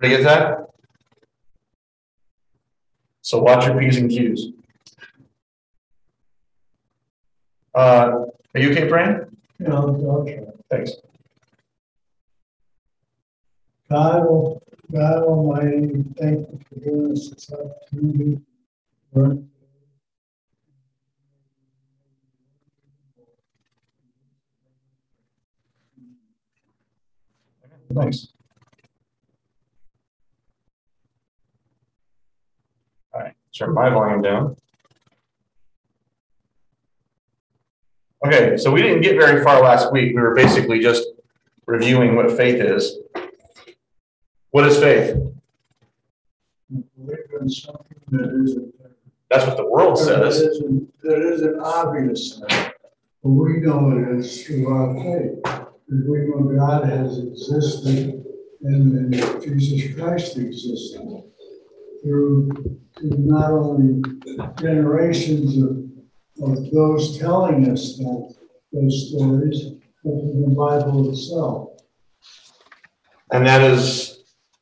Everybody get that? So watch your P's and Q's. Are you okay, Brian? Yeah, I'll try. Thanks. God Almighty, thank you for giving us this opportunity. Thanks. All right, turn my volume down. Okay, so we didn't get very far last week. We were basically just reviewing what faith is. What is faith? Believe in something that isn't there. That's what the world says. That isn't obvious. But we know it is through our faith. Because we know God has existed and that Jesus Christ existed through not only generations of those telling us those stories, but in the Bible itself. And that is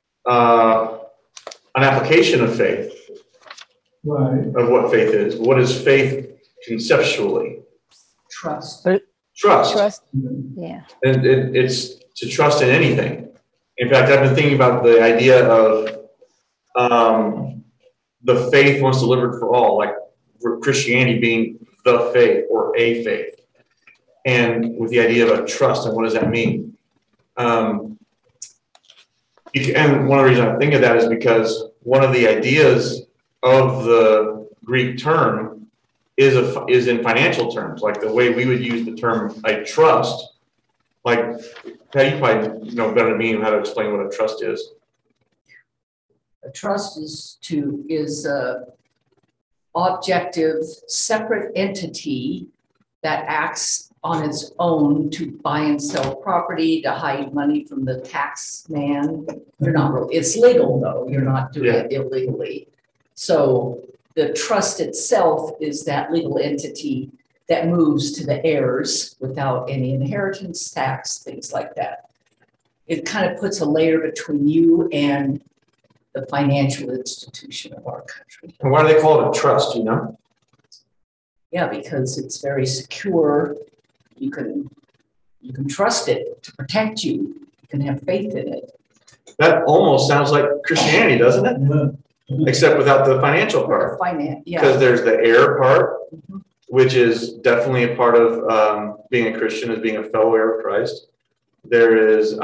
an application of faith. Right. Of what faith is. What is faith conceptually? Trust. Trust. Yeah. And it's to trust in anything. In fact, I've been thinking about the idea of the faith once delivered for all, like Christianity being the faith or a faith. And with the idea of a trust, and what does that mean? And one of the reasons I think of that is because one of the ideas of the Greek term is in financial terms, like the way we would use the term I trust. Like, Pat, you probably know better than me how to explain what a trust is. A trust is a objective, separate entity that acts on its own to buy and sell property, to hide money from the tax man. You're not really, it's legal though, you're not doing it illegally. So the trust itself is that legal entity that moves to the heirs without any inheritance tax, things like that. It kind of puts a layer between you and the financial institution of our country. And why do they call it a trust, you know? Yeah, because it's very secure. You can trust it to protect you. You can have faith in it. That almost sounds like Christianity, doesn't it? Yeah. Except without the financial part. Because there's the heir part, which is definitely a part of being a Christian, as being a fellow heir of Christ. There is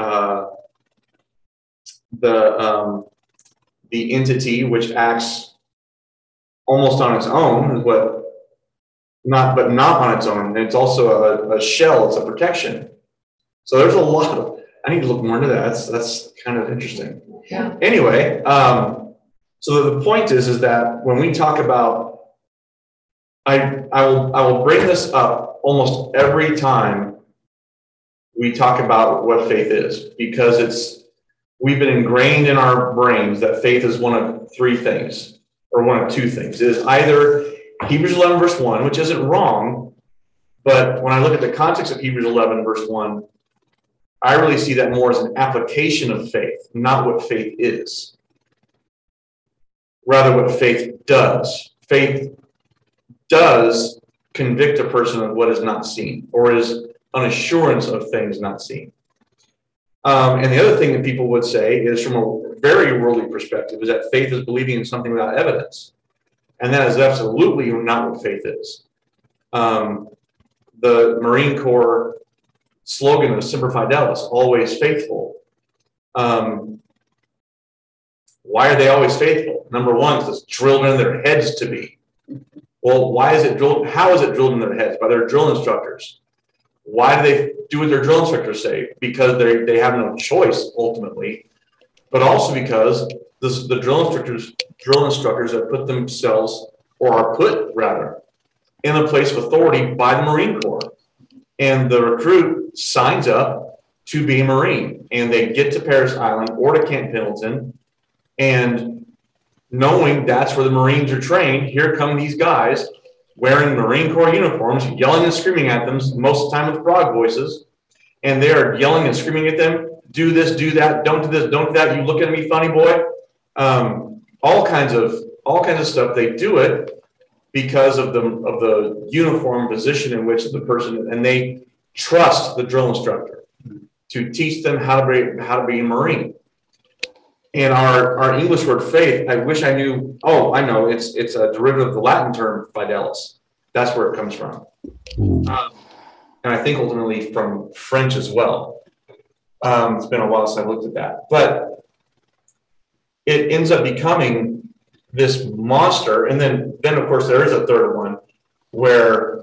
the entity which acts almost on its own, is what not on its own. And it's also a shell, it's a protection. So there's a lot of, I need to look more into that. That's kind of interesting. Yeah. Anyway, so the point is that when we talk about, I will bring this up almost every time we talk about what faith is, because we've been ingrained in our brains that faith is one of three things, or one of two things. It is either Hebrews 11 verse 1, which isn't wrong, but when I look at the context of Hebrews 11 verse 1, I really see that more as an application of faith, not what faith is. Rather, what faith does. Faith does convict a person of what is not seen, or is an assurance of things not seen. And the other thing that people would say is, from a very worldly perspective, is that faith is believing in something without evidence. And that is absolutely not what faith is. The Marine Corps slogan of Semper Fidelis, always faithful. Why are they always faithful? Number one, because it's drilled in their heads to be. Well, why is it drilled? How is it drilled in their heads? By their drill instructors. Why do they do what their drill instructors say? Because they have no choice ultimately, but also because the drill instructors have put themselves, or are put rather, in a place of authority by the Marine Corps. And the recruit signs up to be a Marine, and they get to Parris Island or to Camp Pendleton, and knowing that's where the Marines are trained, here come these guys wearing Marine Corps uniforms, yelling and screaming at them, most of the time with frog voices, and they are yelling and screaming at them, do this, do that, don't do this, don't do that. You look at me funny, boy. All kinds of stuff. They do it because of the uniform position in which the person, and they trust the drill instructor to teach them how to be a Marine. And our English word faith, I wish I knew. Oh, I know. It's a derivative of the Latin term fidelis. That's where it comes from. And I think ultimately from French as well. It's been a while since I looked at that. But it ends up becoming this monster. And then of course, there is a third one where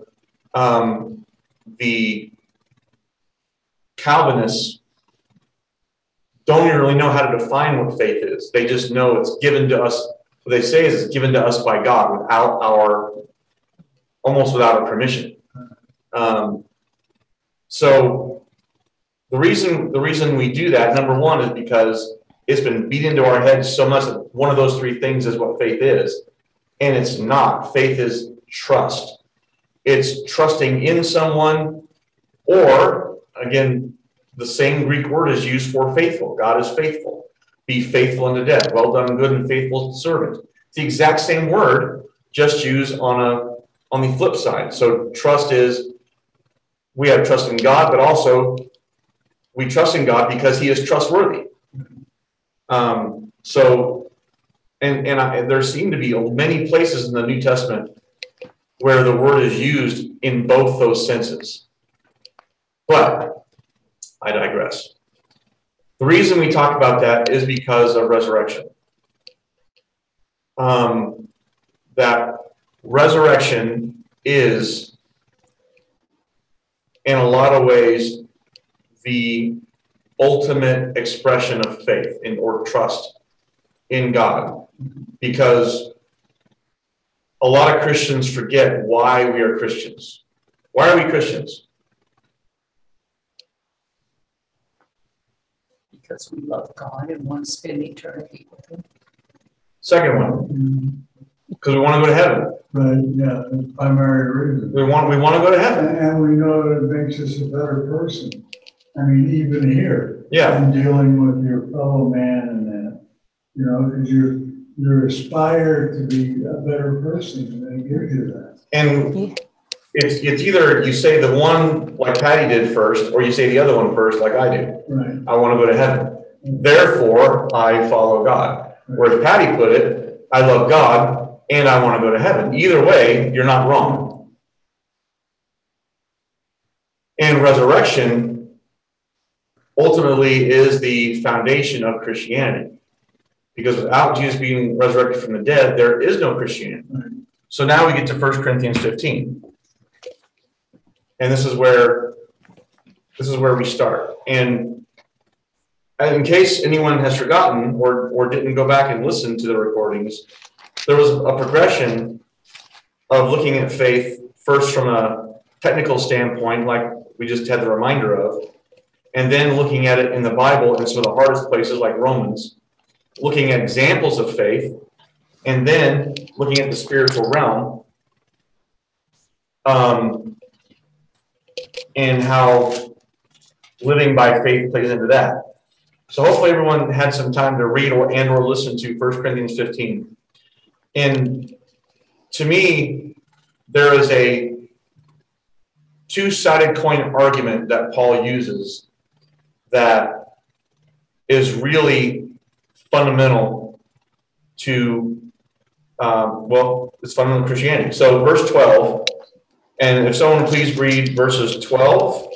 the Calvinists don't even really know how to define what faith is. They just know it's given to us. What they say is it's given to us by God almost without our permission. So the reason we do that, number one, is because it's been beat into our heads so much that one of those three things is what faith is. And it's not. Faith is trust. It's trusting in someone, or again, the same Greek word is used for faithful. God is faithful. Be faithful unto death. Well done, good and faithful servant. It's the exact same word, just used on the flip side. So trust is, we have trust in God, but also we trust in God because he is trustworthy. There seem to be many places in the New Testament where the word is used in both those senses. But I digress. The reason we talk about that is because of resurrection. That resurrection is, in a lot of ways, the ultimate expression of faith or trust in God. Because a lot of Christians forget why we are Christians. Why are we Christians? Because we love God and want to spend eternity with him. Second one, because we want to go to heaven. Right, yeah, the primary reason. We want to go to heaven. And we know that it makes us a better person. I mean, even here. Yeah. In dealing with your fellow man and that, because you're aspired to be a better person, and it gives you that. And it's either you say the one like Patty did first, or you say the other one first like I do. Right. I want to go to heaven. Therefore, I follow God. Whereas Patty put it, I love God and I want to go to heaven. Either way, you're not wrong. And resurrection ultimately is the foundation of Christianity. Because without Jesus being resurrected from the dead, there is no Christianity. So now we get to 1 Corinthians 15. And this is where we start. And in case anyone has forgotten or didn't go back and listen to the recordings, there was a progression of looking at faith first from a technical standpoint, like we just had the reminder of, and then looking at it in the Bible and some of the hardest places like Romans, looking at examples of faith, and then looking at the spiritual realm, and how living by faith plays into that. So hopefully everyone had some time to read or listen to 1 Corinthians 15. And to me, there is a two-sided coin argument that Paul uses that is really fundamental to, it's fundamental to Christianity. So verse 12, and if someone please read verses 12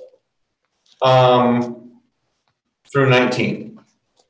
through 19.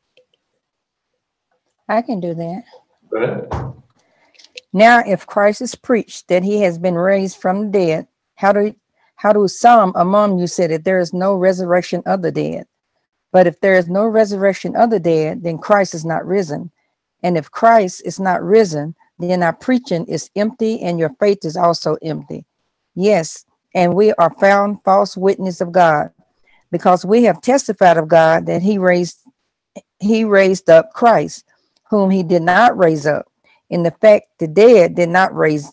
I can do that. Go ahead. Now, if Christ is preached that he has been raised from the dead, how do some among you say that there is no resurrection of the dead? But if there is no resurrection of the dead, then Christ is not risen. And if Christ is not risen, then our preaching is empty and your faith is also empty. Yes, and we are found false witness of God, because we have testified of God that he raised up Christ, whom he did not raise up. In the fact the dead did not raise.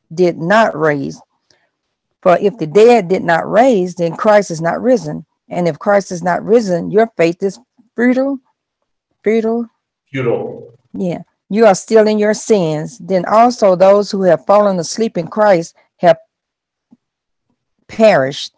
For if the dead did not raise, then Christ is not risen. And if Christ is not risen, your faith is futile, futile, futile. yeah, you are still in your sins. Then also those who have fallen asleep in Christ have perished.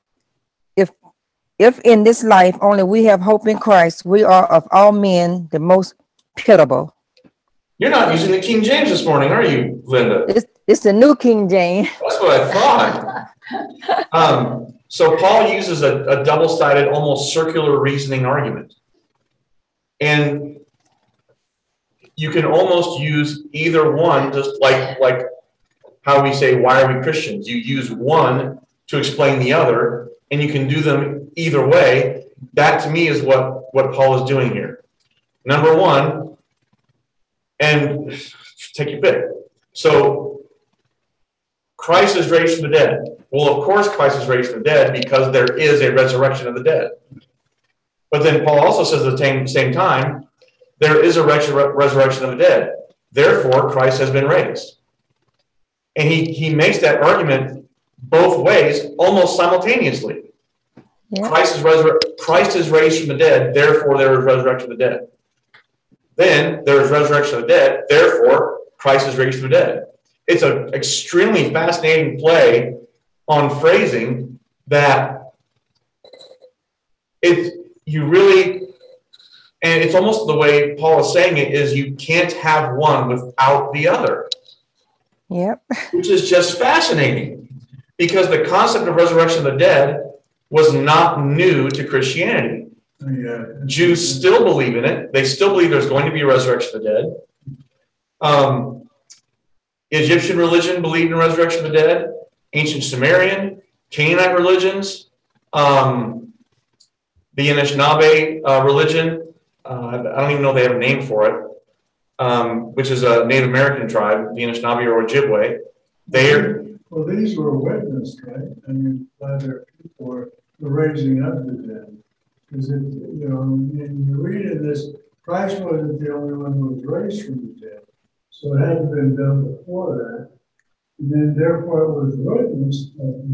If in this life only we have hope in Christ, we are of all men the most pitiable. You're not using the King James this morning, are you, Linda? It's the New King James. That's what I thought. So Paul uses a double-sided, almost circular reasoning argument. And you can almost use either one, just like how we say, why are we Christians? You use one to explain the other, and you can do them either way. That to me is what Paul is doing here. Number one, and take your pick. So Christ is raised from the dead. Well, of course Christ is raised from the dead because there is a resurrection of the dead. But then Paul also says at the same time, there is a resurrection of the dead. Therefore, Christ has been raised. And he makes that argument both ways almost simultaneously. Yeah. Christ is raised from the dead, therefore there is resurrection of the dead. Then there is resurrection of the dead, therefore Christ is raised from the dead. It's an extremely fascinating play on phrasing that and it's almost the way Paul is saying it is you can't have one without the other. Yep. Which is just fascinating because the concept of resurrection of the dead was not new to Christianity. Yeah. Jews still believe in it. They still believe there's going to be a resurrection of the dead. Egyptian religion believed in resurrection of the dead. Ancient Sumerian, Canaanite religions, the Anishinaabe religion. I don't even know if they have a name for it, which is a Native American tribe, the Anishinaabe or Ojibwe. Well, these were witnessed, right? I mean, by their people, the raising of the dead. Because you read in this, Christ wasn't the only one who was raised from the dead. So it hadn't been done before that. And then therefore it was witnessed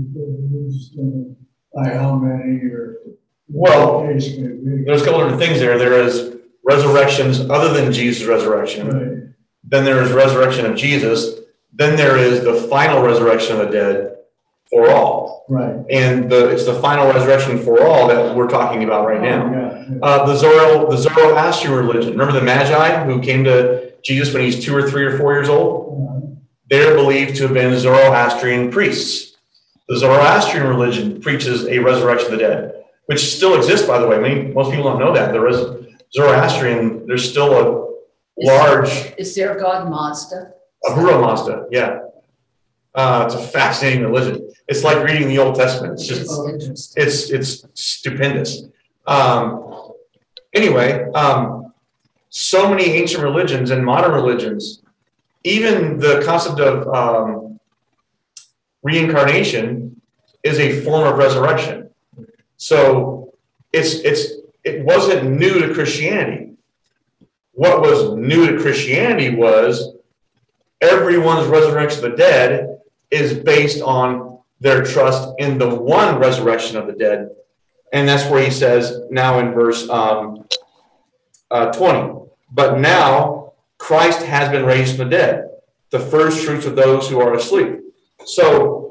by how many or well, the case may be. There's a couple different things there. There is resurrections other than Jesus' resurrection. Right. Then there is resurrection of Jesus. Then there is the final resurrection of the dead for all. Right. And it's the final resurrection for all that we're talking about right now. Yeah. The Zoroastrian religion. Remember the Magi who came to Jesus when he's 2 or 3 or 4 years old? They're believed to have been Zoroastrian priests. The Zoroastrian religion preaches a resurrection of the dead, which still exists, by the way. Most people don't know that. There is Zoroastrian, there's still a large... Is there a god Mazda? Ahura Mazda, yeah. It's a fascinating religion. It's like reading the Old Testament. It's just, it's stupendous. Anyway, so many ancient religions and modern religions, even the concept of reincarnation is a form of resurrection. So it wasn't new to Christianity. What was new to Christianity was everyone's resurrection of the dead is based on their trust in the one resurrection of the dead. And that's where he says now in verse 20, but now Christ has been raised from the dead, the first fruits of those who are asleep. So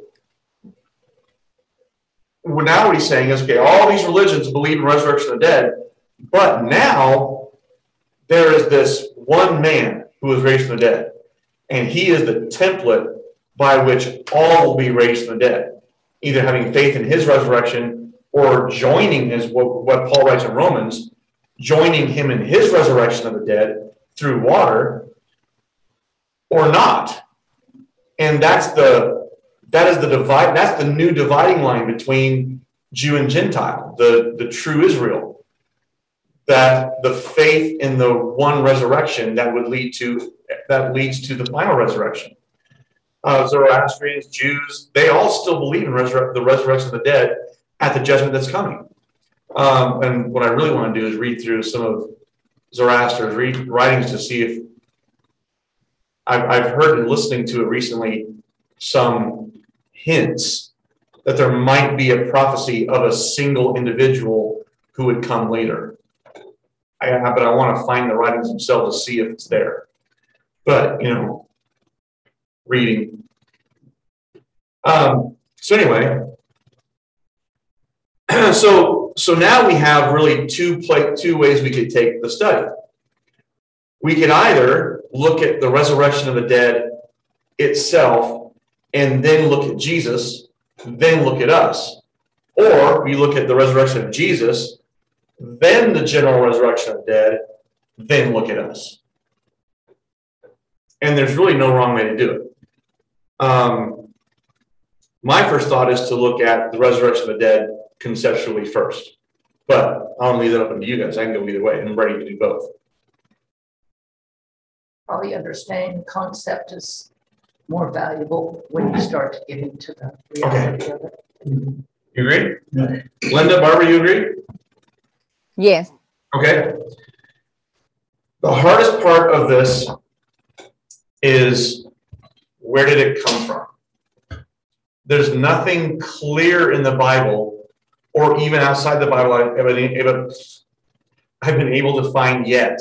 now what he's saying is, okay, all these religions believe in resurrection of the dead, but now there is this one man who was raised from the dead, and he is the template by which all will be raised from the dead, either having faith in his resurrection or joining what Paul writes in Romans, joining him in his resurrection of the dead through water, or not. And that's the new dividing line between Jew and Gentile, the true Israel. That the faith in the one resurrection that leads to the final resurrection. Zoroastrians, Jews, they all still believe in the resurrection of the dead at the judgment that's coming. And what I really want to do is read through some of Zoroaster's writings to see if I've heard in listening to it recently some hints that there might be a prophecy of a single individual who would come later. but I want to find the writings themselves to see if it's there. But, reading. So anyway, so now we have really two ways we could take the study. We could either look at the resurrection of the dead itself and then look at Jesus, then look at us. Or we look at the resurrection of Jesus, then the general resurrection of the dead, then look at us. And there's really no wrong way to do it. My first thought is to look at the resurrection of the dead conceptually first. But I'll leave that up to you guys. I can go either way. I'm ready to do both. Probably understanding the concept is more valuable when you start to get into the reality of it. You agree? Yeah. Linda, Barbara, you agree? Yes. Okay. The hardest part of this is, where did it come from? There's nothing clear in the Bible, or even outside the Bible, I've been able to find yet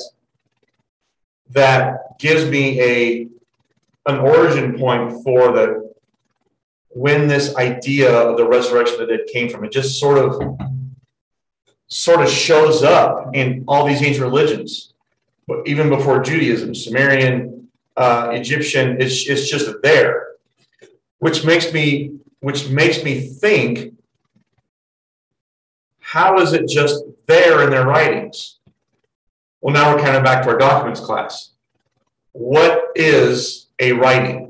that gives me an origin point for when this idea of the resurrection of the dead came from. It just sort of shows up in all these ancient religions, but even before Judaism, Sumerian, Egyptian, it's just there, which makes me think, how is it just there in their writings? Well, now we're kind of back to our documents class. What is a writing?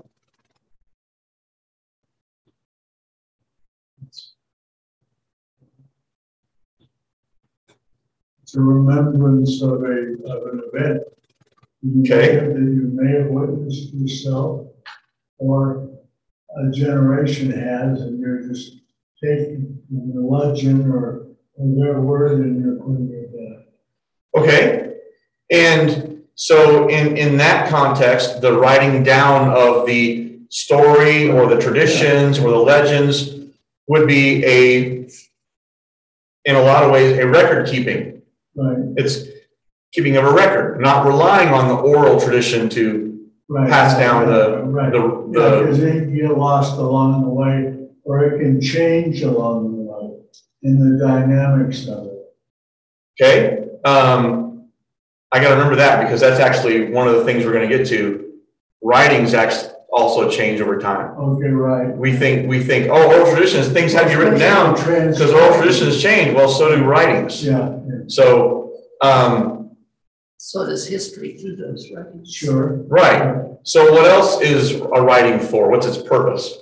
It's a remembrance of an event. Okay. That you may have witnessed yourself, or a generation has, and you're just taking the legend or their word and you're putting it down. Okay. And so in that context, the writing down of the story or the traditions or the legends would be in a lot of ways, a record keeping. Right. It's keeping of a record, not relying on the oral tradition to pass down because it can get lost along the way, or it can change along the way in the dynamics of it. Okay. I got to remember that, because that's actually one of the things we're going to get to. Writings also change over time. Okay, right. We think, oh, oral traditions, things have to be written down because oral traditions change. Well, so do writings. Yeah. So, So does history through those writings. Sure. right. So what else is a writing for? What's its purpose?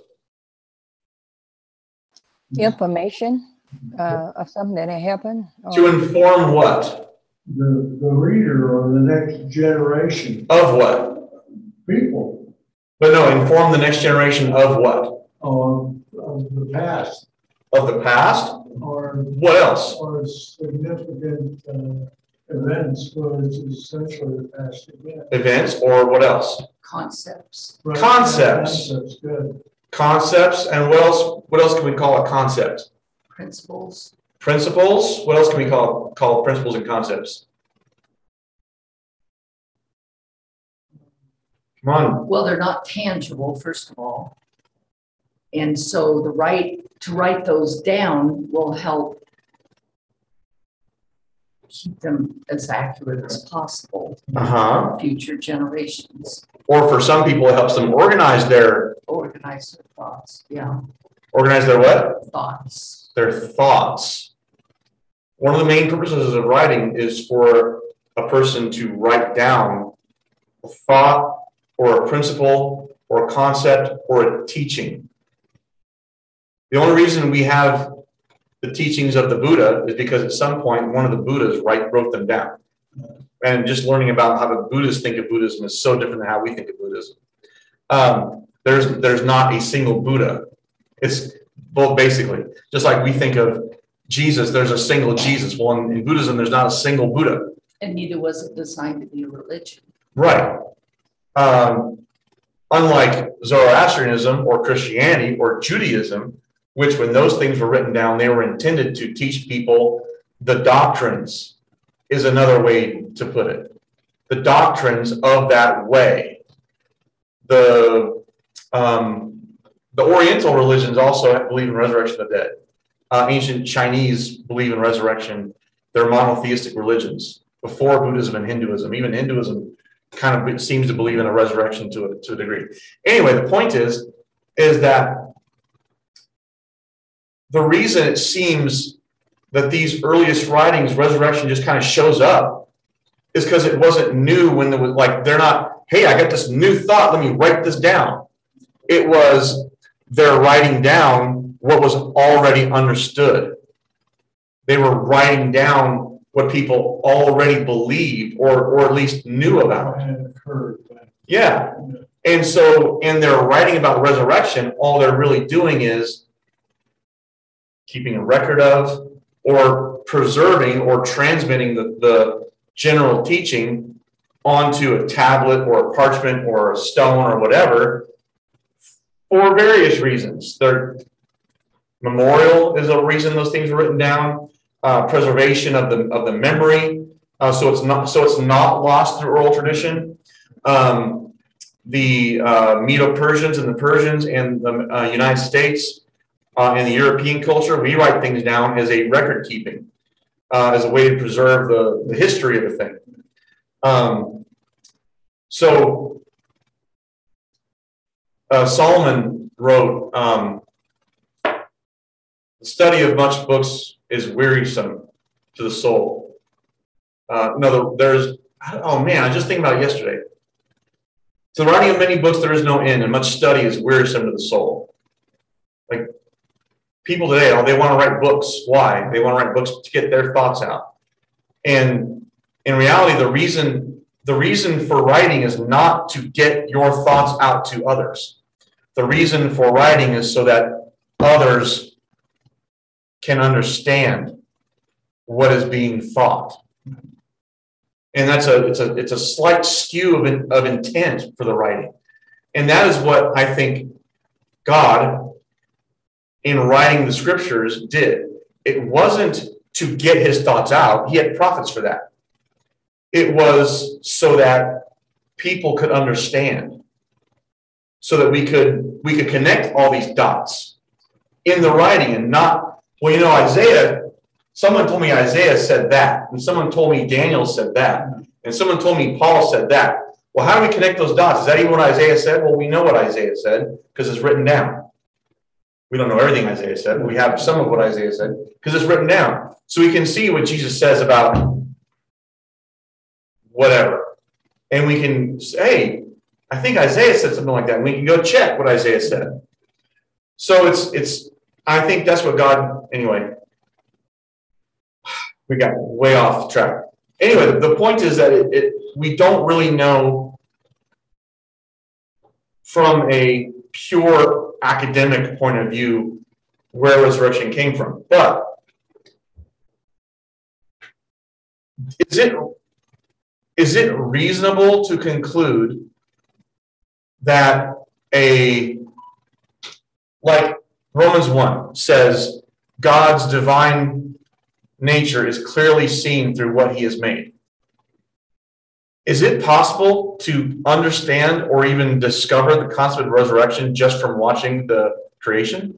Information of something that happened. To inform what? The reader or the next generation. Of what? People. But no, inform the next generation of what? Of the past. Of the past? Or What else? or significant events, which is essentially the past event. Events, or what else? Concepts. Right. Concepts. That's good. Concepts, and what else? What else can we call a concept? Principles. Principles. What else can we call principles and concepts? Come on. Well, they're not tangible, first of all. And so to write those down will help keep them as accurate as possible for future generations. Or for some people, it helps them organize their thoughts. Yeah. Organize their what? Thoughts. Their thoughts. One of the main purposes of writing is for a person to write down a thought or a principle or a concept or a teaching. The only reason we have the teachings of the Buddha is because at some point one of the Buddhas wrote them down. And just learning about how the Buddhists think of Buddhism is so different than how we think of Buddhism. There's not a single Buddha. It's both basically, just like we think of Jesus, there's a single Jesus. Well, in Buddhism, there's not a single Buddha. And neither was it designed to be a religion. Right. Unlike Zoroastrianism or Christianity or Judaism, which when those things were written down, they were intended to teach people the doctrines. is another way to put it. The doctrines of that way. The Oriental religions also believe in resurrection of the dead. Ancient Chinese believe in resurrection. They're monotheistic religions before Buddhism and Hinduism. Even Hinduism kind of seems to believe in a resurrection to a degree. Anyway, the point is that the reason it seems that these earliest writings, resurrection just kind of shows up, is because it wasn't new when there was, like, they're not, hey, I got this new thought, let me write this down. It was, they're writing down what was already understood. They were writing down what people already believed or at least knew about. Yeah. And so, and they're writing about resurrection, all they're really doing is keeping a record of or preserving or transmitting the general teaching onto a tablet or a parchment or a stone or whatever for various reasons. Their memorial is a reason those things were written down. Preservation of the memory, so it's not lost through oral tradition. The Medo-Persians and the Persians and the United States and the European culture, we write things down as a record keeping, as a way to preserve the history of a thing. Solomon wrote, the study of much books is wearisome to the soul. No, there's, oh man, I was just thinking about it yesterday. To the writing of many books, there is no end, and much study is wearisome to the soul. Like, people today, they want to write books. Why? They want to write books to get their thoughts out. And in reality, the reason for writing is not to get your thoughts out to others. The reason for writing is so that others can understand what is being thought. And that's it's a slight skew of intent for the writing. And that is what I think God, in writing the scriptures, did. It wasn't to get his thoughts out. He had prophets for that. It was so that people could understand, so that we could connect all these dots in the writing and not, well, you know, Isaiah, someone told me Isaiah said that, and someone told me Daniel said that, and someone told me Paul said that. Well, how do we connect those dots? Is that even what Isaiah said? Well, we know what Isaiah said because it's written down. We don't know everything Isaiah said, but we have some of what Isaiah said because it's written down. So we can see what Jesus says about whatever. And we can say, hey, I think Isaiah said something like that. And we can go check what Isaiah said. So it's I think that's what God, anyway, we got way off track. Anyway, the point is that we don't really know from a pure academic point of view where resurrection came from. But is it reasonable to conclude that like Romans 1 says, God's divine nature is clearly seen through what he has made? Is it possible to understand or even discover the concept of resurrection just from watching the creation?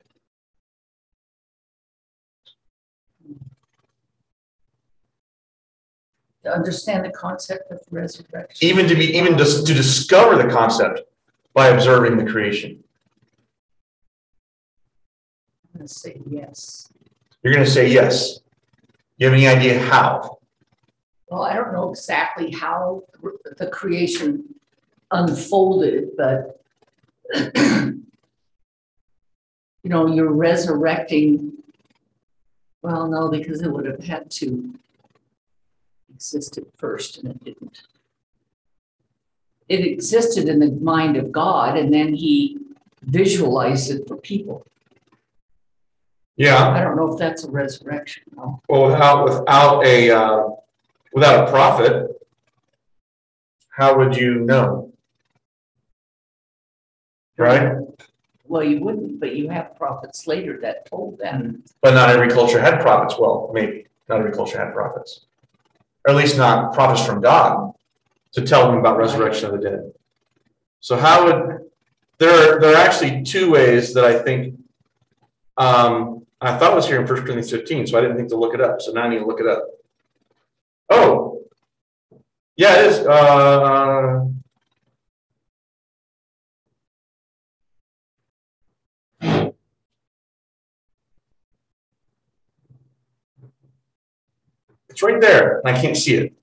To understand the concept of resurrection. Even to discover the concept by observing the creation. I'm going to say yes. You're going to say yes. You have any idea how? Well, I don't know exactly how the creation unfolded, but you're resurrecting. Well, no, because it would have had to exist at first, and it didn't. It existed in the mind of God, and then he visualized it for people. Yeah. I don't know if that's a resurrection. No. Well, without a prophet, how would you know? Right? Well, you wouldn't, but you have prophets later that told that. But not every culture had prophets. Well, maybe not every culture had prophets. or at least not prophets from God, to tell them about resurrection of the dead. So how would there are actually two ways that I think I thought it was here in 1 Corinthians 15, so I didn't think to look it up. So now I need to look it up. Oh, yeah, it is. It's right there, and I can't see it.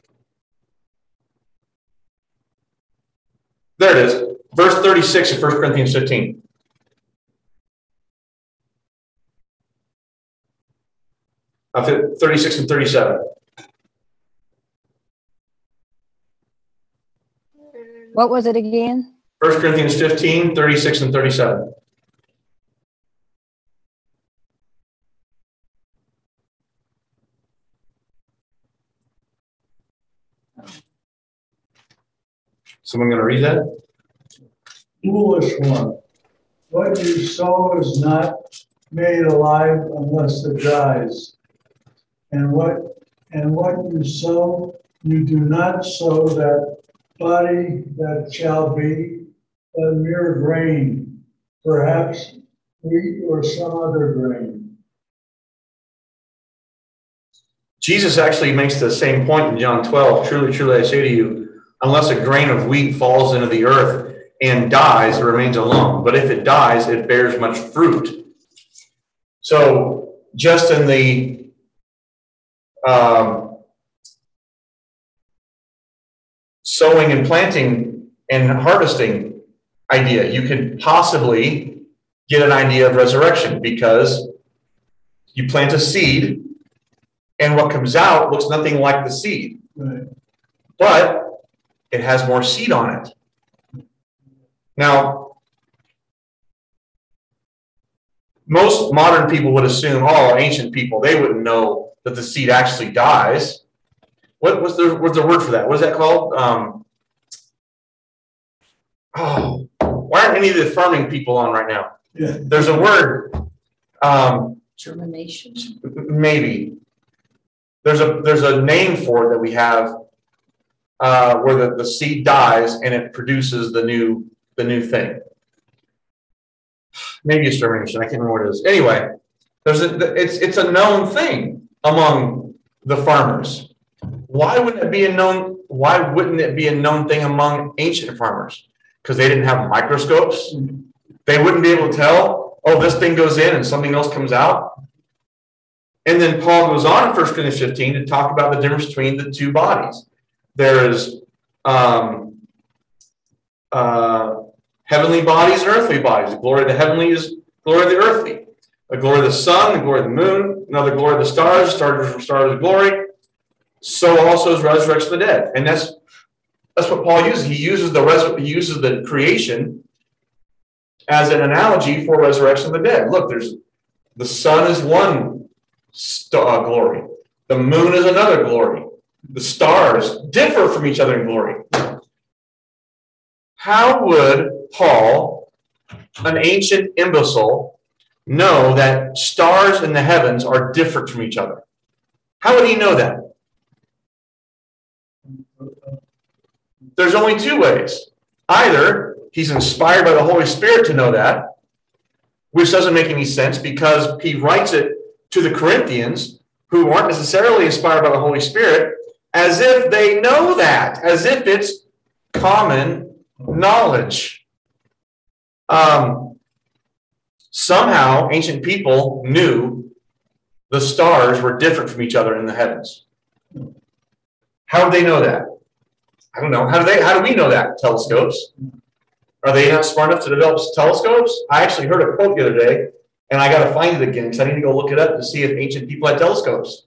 There it is. Verse 36 of 1 Corinthians 15. Of 36 and 37. What was it again? 1 Corinthians 15, 36 and 37. Someone going to read that? Foolish one, what you sow is not made alive unless it dies. And what you sow, you do not sow that body that shall be a mere grain, perhaps wheat or some other grain. Jesus actually makes the same point in John 12. Truly, truly, I say to you, unless a grain of wheat falls into the earth and dies, it remains alone. But if it dies, it bears much fruit. So just in the sowing and planting and harvesting idea, you could possibly get an idea of resurrection, because you plant a seed and what comes out looks nothing like the seed. Right. But it has more seed on it. Now, most modern people would assume, oh, ancient people, they wouldn't know that the seed actually dies. What's the word for that? What is that called? Why aren't any of the farming people on right now? Yeah. There's a word. Germination. Maybe. There's a name for it that we have where the seed dies and it produces the new thing. Maybe it's germination. I can't remember what it is. Anyway, it's a known thing among the farmers. Why wouldn't it be a known thing among ancient farmers? Because they didn't have microscopes. They wouldn't be able to tell, oh, this thing goes in and something else comes out. And then Paul goes on in 1 Corinthians 15 to talk about the difference between the two bodies. There is heavenly bodies and earthly bodies. The glory of the heavenly is glory of the earthly. The glory of the sun, the glory of the moon, another glory of the stars, stars of glory. So also is resurrection of the dead. And that's what Paul uses. He uses the creation as an analogy for resurrection of the dead. Look, the sun is one glory. The moon is another glory. The stars differ from each other in glory. How would Paul, an ancient imbecile, know that stars in the heavens are different from each other? How would he know that? There's only two ways. Either he's inspired by the Holy Spirit to know that, which doesn't make any sense because he writes it to the Corinthians, who aren't necessarily inspired by the Holy Spirit, as if they know that, as if it's common knowledge. Somehow, ancient people knew the stars were different from each other in the heavens. How would they know that? I don't know. How do we know that? Telescopes. Are they not smart enough to develop telescopes? I actually heard a quote the other day, and I got to find it again because I need to go look it up to see if ancient people had telescopes.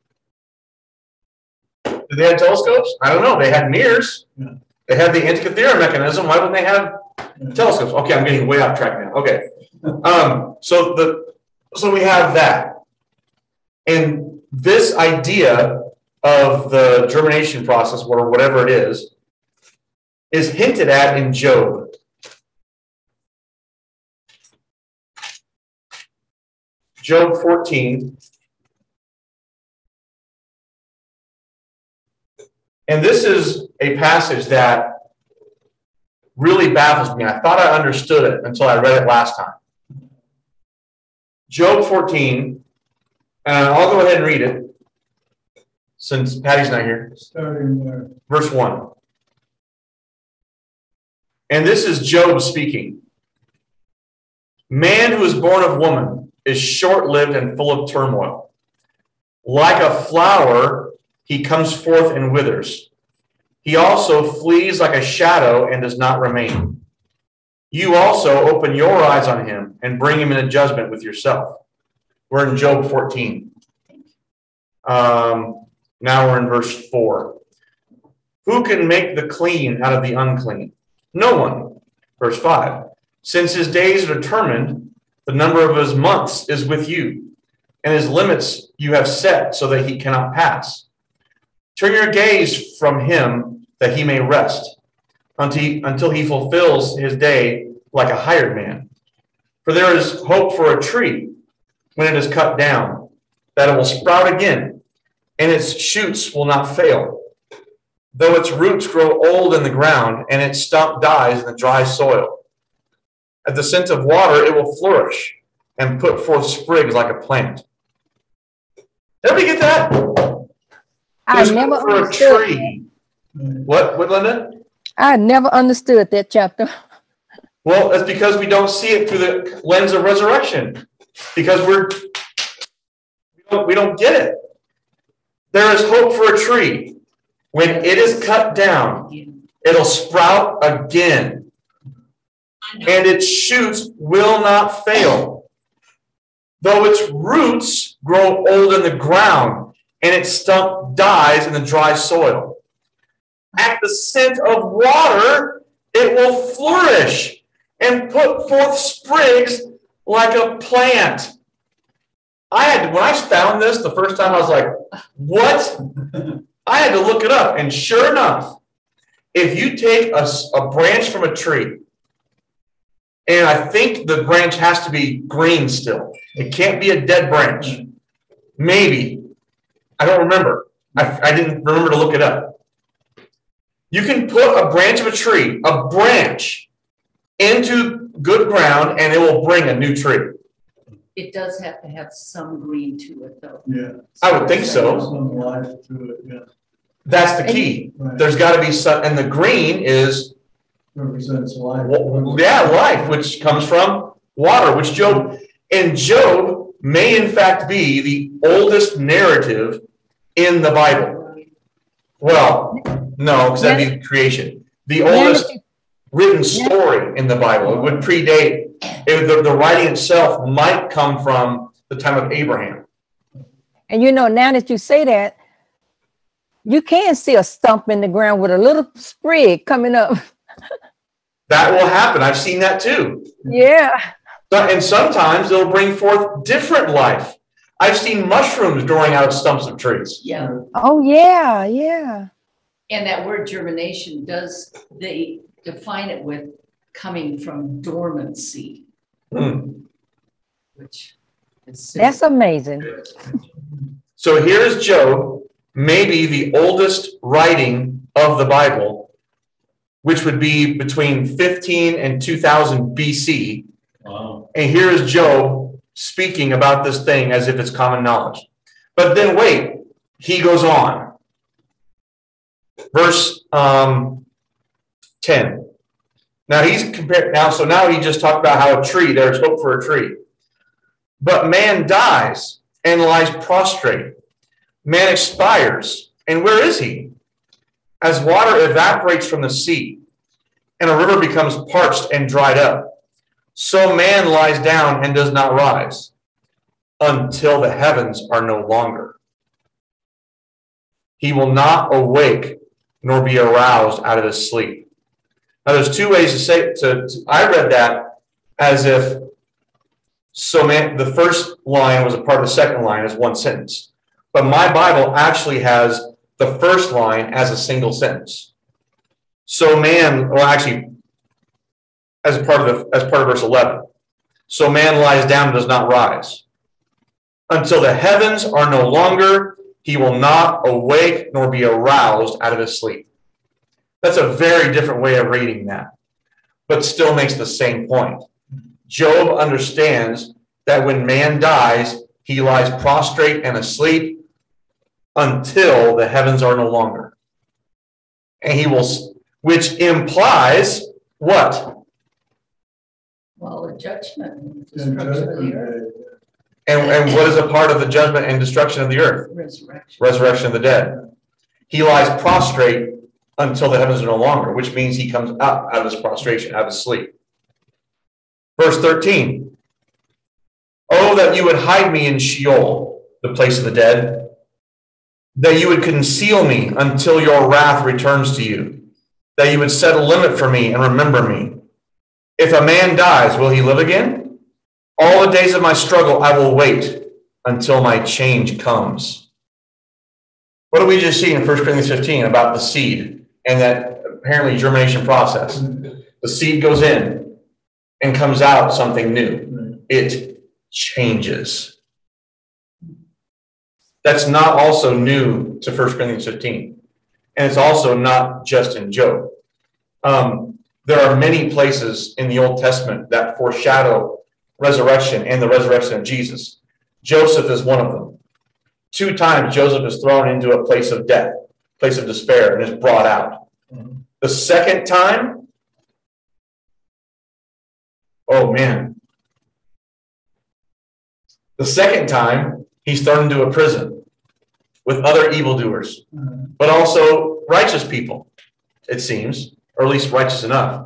Did they have telescopes? I don't know. They had mirrors. Yeah. They had the Antikythera mechanism. Why wouldn't they have telescopes? Okay, I'm getting way off track now. Okay. So we have that. And this idea of the germination process, or whatever it is hinted at in Job. Job 14. And this is a passage that really baffles me. I thought I understood it until I read it last time. Job 14, and I'll go ahead and read it since Patty's not here. Starting there. Verse 1. And this is Job speaking. Man who is born of woman is short-lived and full of turmoil. Like a flower, he comes forth and withers. He also flees like a shadow and does not remain. You also open your eyes on him and bring him into judgment with yourself. We're in Job 14. Now we're in verse 4. Who can make the clean out of the unclean? No one. Verse 5. Since his days are determined, the number of his months is with you, and his limits you have set so that he cannot pass. Turn your gaze from him that he may rest, until he fulfills his day like a hired man. For there is hope for a tree when it is cut down, that it will sprout again, and its shoots will not fail. Though its roots grow old in the ground, and its stump dies in the dry soil. At the scent of water it will flourish, and put forth sprigs like a plant. Everybody get that? I There's never hope for a understood. tree. What, Linda? I never understood that chapter. Well, that's because we don't see it through the lens of resurrection. Because we don't get it. There is hope for a tree. When it is cut down, it'll sprout again. And its shoots will not fail. Though its roots grow old in the ground, and its stump dies in the dry soil. At the scent of water, it will flourish and put forth sprigs like a plant. When I found this the first time, I was like, what? I had to look it up. And sure enough, if you take a branch from a tree, and I think the branch has to be green still. It can't be a dead branch. Maybe. I don't remember. I didn't remember to look it up. You can put a branch of a tree, into good ground, and it will bring a new tree. It does have to have some green to it, though. Yeah. I would think so. Some life to it, yeah. That's the key. Right. There's got to be some, and the green is, Represents life. life, which comes from water, which Job may in fact be the oldest narrative in the Bible. Well, no, because that'd be creation. The oldest written story in the Bible. It would predate, the writing itself might come from the time of Abraham. And now that you say that, you can see a stump in the ground with a little sprig coming up. That will happen. I've seen that too. Yeah. And sometimes they'll bring forth different life. I've seen mushrooms growing out of stumps of trees. Yeah. Oh, yeah, yeah. And that word germination they define it with coming from dormancy, which is That's amazing. So here's Job, maybe the oldest writing of the Bible, which would be between 15 and 2000 BC. Wow. And here is Job speaking about this thing as if it's common knowledge. But then wait, he goes on. Verse 10. Now now he just talked about how there's hope for a tree. But man dies and lies prostrate. Man expires. And where is he? As water evaporates from the sea, and a river becomes parched and dried up, so man lies down and does not rise, until the heavens are no longer. He will not awake nor be aroused out of his sleep. Now, there's two ways to say it. I read that as if the first line was a part of the second line as one sentence. But my Bible actually has the first line as a single sentence. So as part of verse 11. So man lies down and does not rise, until the heavens are no longer, He will not awake nor be aroused out of his sleep. That's a very different way of reading that, but still makes the same point. Job understands that when man dies, he lies prostrate and asleep until the heavens are no longer. And he will, which implies what? Well, a judgment, And destruction of the earth, And what is a part of the judgment and destruction of the earth? resurrection. Resurrection of the dead. He lies prostrate until the heavens are no longer, which means he comes up out of his prostration, out of his sleep. Verse 13. Oh, that you would hide me in Sheol, the place of the dead, that you would conceal me until your wrath returns to you, that you would set a limit for me and remember me. If a man dies, will he live again? All the days of my struggle, I will wait until my change comes. What did we just see in 1 Corinthians 15 about the seed and that apparently germination process? The seed goes in and comes out something new. It changes. That's not also new to 1 Corinthians 15. And it's also not just in Job. There are many places in the Old Testament that foreshadow resurrection and the resurrection of Jesus. Joseph is one of them. 2 times Joseph is thrown into a place of death, place of despair, and is brought out. The second time, oh man. The second time, he's thrown into a prison with other evildoers, but also righteous people, it seems, or at least righteous enough.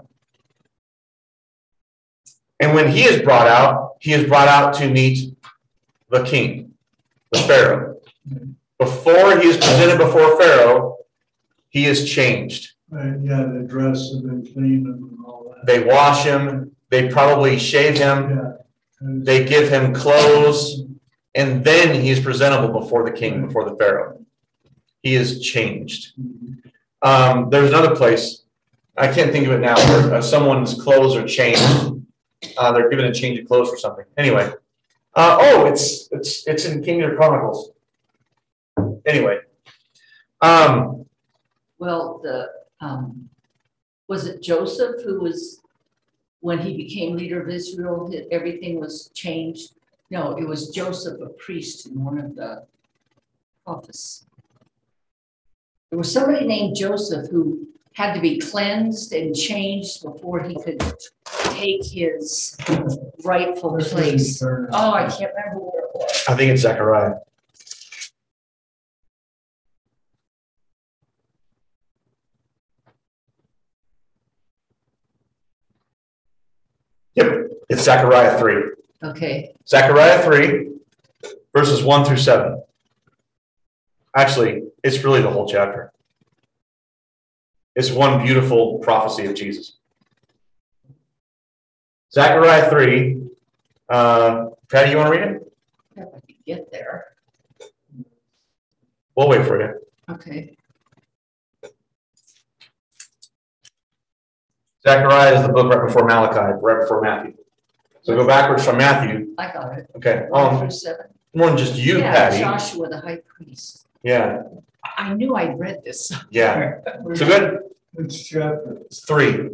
And when he is brought out to meet the king, the Pharaoh. Before he is presented before Pharaoh, he is changed. Yeah, the dress and then clean and all that. They wash him, they probably shave him, Yeah. they give him clothes, and then he is presentable before the king, before the Pharaoh. He is changed. There's another place, I can't think of it now, where someone's clothes are changed. They're given a change of clothes for something. Anyway, it's in Kings of Chronicles. Anyway, Well, was it Joseph who was, when he became leader of Israel, everything was changed? No, it was Joseph, a priest in one of the office. There was somebody named Joseph who had to be cleansed and changed before he could take his rightful place. Oh, I can't remember where it was. I think it's Zechariah. Yep, it's Zechariah 3. Okay, Zechariah 3, verses 1 through 7. Actually, it's really the whole chapter. It's one beautiful prophecy of Jesus. Zechariah 3. Patty, you want to read it? if I could get there. We'll wait for you. Okay. Zechariah is the book right before Malachi, right before Matthew. So go backwards from Matthew. I got it. Okay. 1 through 7. More than just you, Yeah, Patty. Joshua the high priest. Yeah. I knew I read this. Yeah. somewhere. So good. Which chapter? It's 3.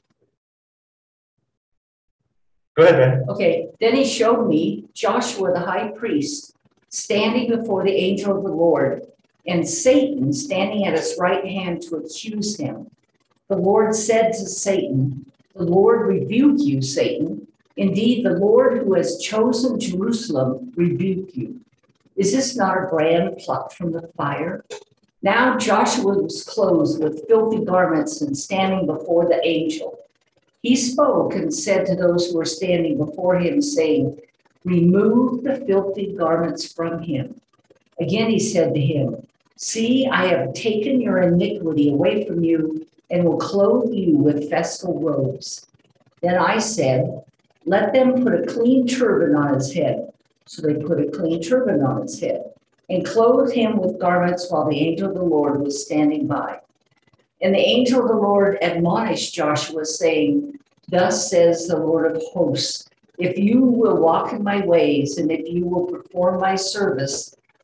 Go ahead, Ben. Okay, then he showed me Joshua the high priest standing before the angel of the Lord, and Satan standing at his right hand to accuse him. The Lord said to Satan, "The Lord rebuke you, Satan. Indeed, the Lord who has chosen Jerusalem rebuke you. Is this not a brand plucked from the fire?" Now Joshua was clothed with filthy garments and standing before the angel. He spoke and said to those who were standing before him, saying, "Remove the filthy garments from him." Again he said to him, "See, I have taken your iniquity away from you and will clothe you with festal robes." Then I said, "Let them put a clean turban on his head." So they put a clean turban on his head and clothed him with garments while the angel of the Lord was standing by. And the angel of the Lord admonished Joshua, saying, "Thus says the Lord of hosts, if you will walk in my ways, and if you will perform my service,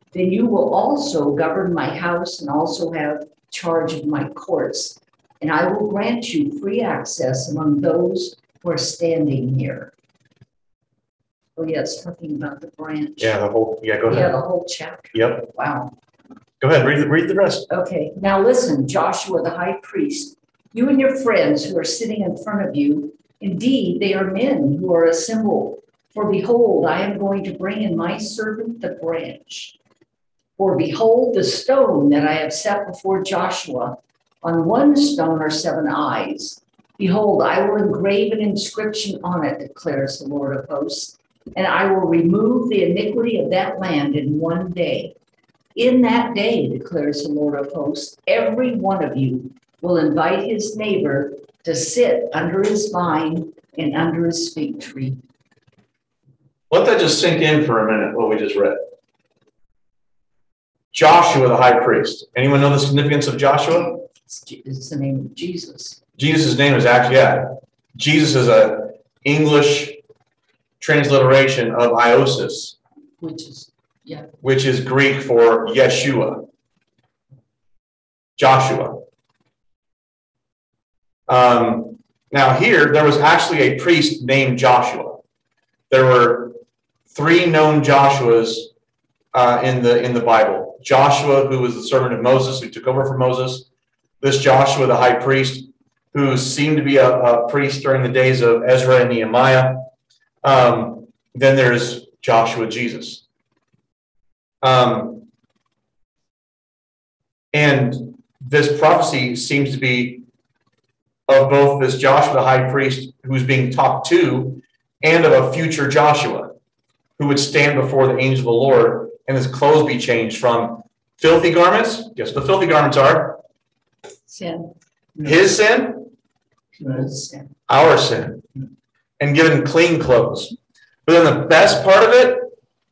Then you will also govern my house and also have charge of my courts. And I will grant you free access among those who are standing here. Oh, yeah, it's talking about the branch. Yeah, go Yeah, ahead. the whole chapter. Yep. Wow. Go ahead, read the rest. Okay, now listen, Joshua the high priest, you and your friends who are sitting in front of you, indeed, they are men who are assembled. For behold, I am going to bring in my servant the branch. For behold, the stone that I have set before Joshua, on one stone are 7 eyes. Behold, I will engrave an inscription on it, declares the Lord of hosts, and I will remove the iniquity of that land in one day. In that day, declares the Lord of hosts, every one of you will invite his neighbor to sit under his vine and under his fig tree. Let that just sink in for a minute, what we just read. Joshua, the high priest. Anyone know the significance of Joshua? It's the name of Jesus. Jesus' name is actually, Jesus is an English transliteration of Iosis, which is Greek for Yeshua. Joshua. Now here, there was actually a priest named Joshua. There were 3 known Joshuas in the Bible. Joshua, who was the servant of Moses, who took over for Moses. This Joshua, the high priest, who seemed to be a priest during the days of Ezra and Nehemiah. Then there's Joshua, Jesus. And this prophecy seems to be of both this Joshua, the high priest, who's being talked to, and of a future Joshua, who would stand before the angel of the Lord, and his clothes be changed from filthy garments. Guess what the filthy garments are? Sin. His sin? Sin. Our sin. And given clean clothes. But then the best part of it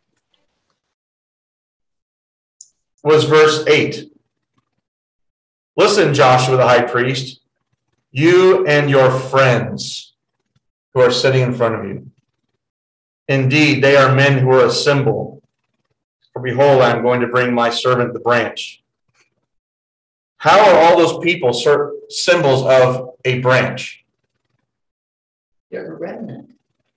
was verse 8. Listen, Joshua the high priest, you and your friends who are sitting in front of you. Indeed, they are men who are a symbol. For behold, I am going to bring my servant the branch. How are all those people symbols of a branch? They're the remnant.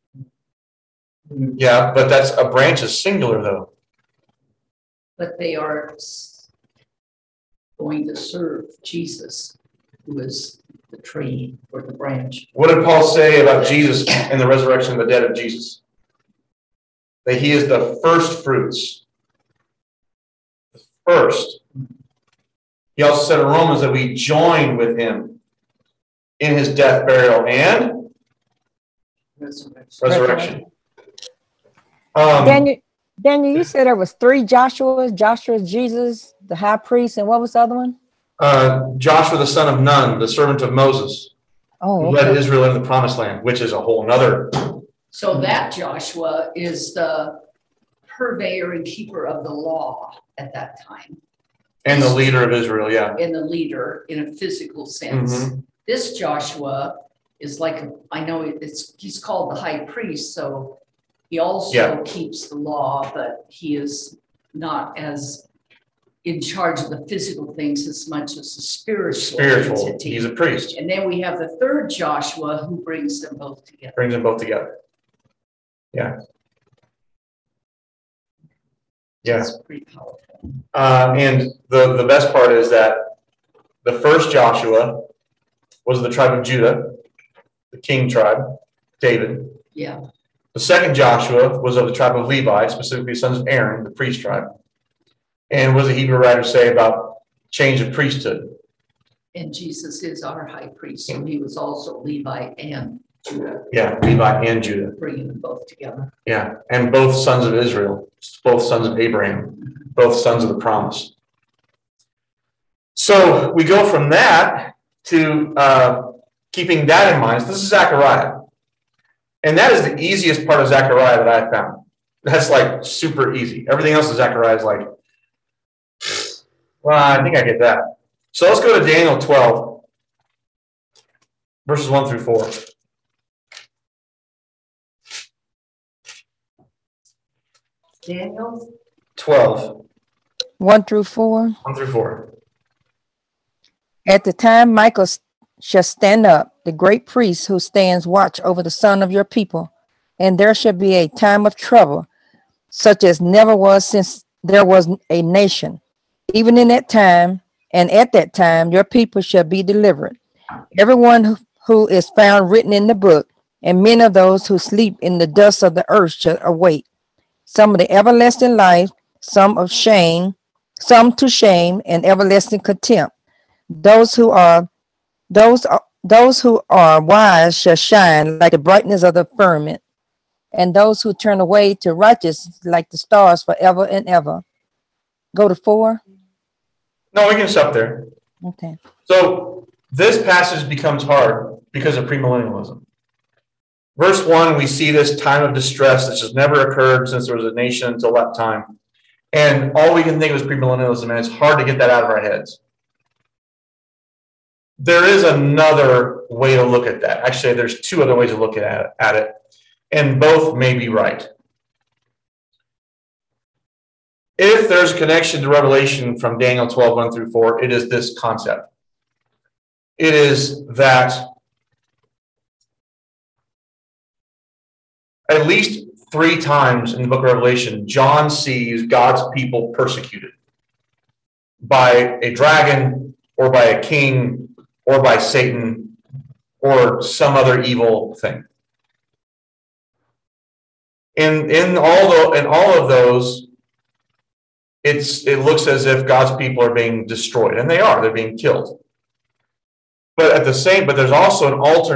Yeah, but that's a branch is singular though. But they are going to serve Jesus, who is the tree or the branch. What did Paul say about Jesus and the resurrection of the dead of Jesus? That he is the first fruits. The first. He also said in Romans that we join with him in his death, burial, and resurrection. Daniel, you said there was 3 Joshuas. Joshua, Jesus, the high priest, and what was the other one? Joshua, the son of Nun, the servant of Moses, who led Israel into the promised land, which is a whole nother. So that Joshua is the purveyor and keeper of the law at that time. And the leader of Israel, yeah. And the leader in a physical sense. Mm-hmm. This Joshua is like, he's called the high priest, so he also keeps the law, but he is not as in charge of the physical things as much as the spiritual entity. He's a priest. And then we have the third Joshua who brings them both together. Yeah. Yeah. That's pretty powerful. And the best part is that the first Joshua was the tribe of Judah, the king tribe, David. Yeah. The second Joshua was of the tribe of Levi, specifically sons of Aaron, the priest tribe. And what does the Hebrew writer say about change of priesthood? And Jesus is our high priest, so he was also Levi and Judah. Yeah, Levi and Judah. Bringing them both together. Yeah, and both sons of Israel, both sons of Abraham, both sons of the promise. So we go from that to keeping that in mind. So this is Zechariah. And that is the easiest part of Zechariah that I found. That's like super easy. Everything else in Zechariah is like, well, I think I get that. So let's go to Daniel 12, verses 1 through 4. Daniel 12. 1 through 4. 1 through 4. At the time Michael shall stand up, the great priest who stands watch over the son of your people, and there shall be a time of trouble, such as never was since there was a nation. Even in that time, and at that time, your people shall be delivered. Everyone who is found written in the book, and many of those who sleep in the dust of the earth shall awake. Some of the everlasting life, some to shame and everlasting contempt. Those who are wise shall shine like the brightness of the firmament, and those who turn away to righteousness like the stars forever and ever. Go to 4. No, we can stop there. Okay. So this passage becomes hard because of premillennialism. Verse 1, we see this time of distress that has never occurred since there was a nation until that time. And all we can think of is premillennialism, and it's hard to get that out of our heads. There is another way to look at that. Actually, there's two other ways to look at it, and both may be right. If there's a connection to Revelation from Daniel 12, 1 through 4, it is this concept. It is that at least 3 times in the book of Revelation, John sees God's people persecuted by a dragon or by a king or by Satan or some other evil thing. In all of those, it looks as if God's people are being destroyed, and they are. They're being killed. But there's also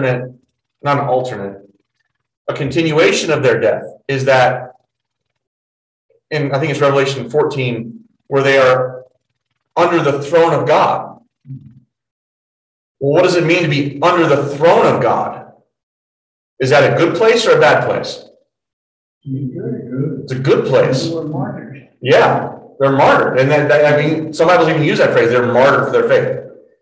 a continuation of their death is that, I think it's Revelation 14, where they are under the throne of God. Well, what does it mean to be under the throne of God? Is that a good place or a bad place? Very good. It's a good place. They were martyrs. Yeah, they're martyred. And some Bibles even use that phrase, they're martyred for their faith.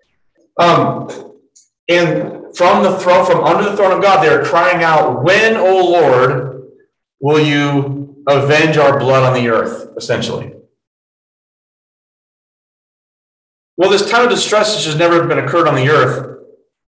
And from under the throne of God, they're crying out, when, O Lord, will you avenge our blood on the earth, essentially? Well, this time of distress which has never been occurred on the earth,